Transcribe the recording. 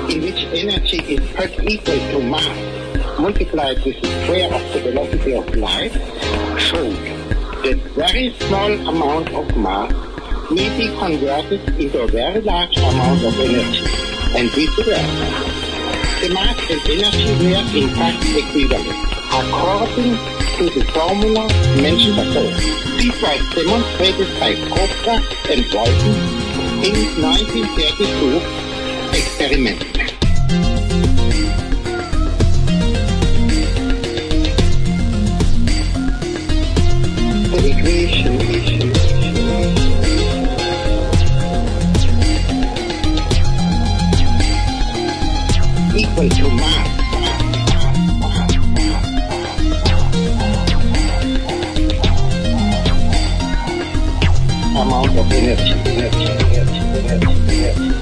in which energy is per equal to mass multiplied with the square of the velocity of light, showed that very small amount of mass may be converted into a very large amount of energy, and vice versa. The mass and energy were in fact equivalent, according to the formula mentioned above. This was demonstrated by Kopka and Walton in 1932 experiment. The equation equal to mass amount of energy.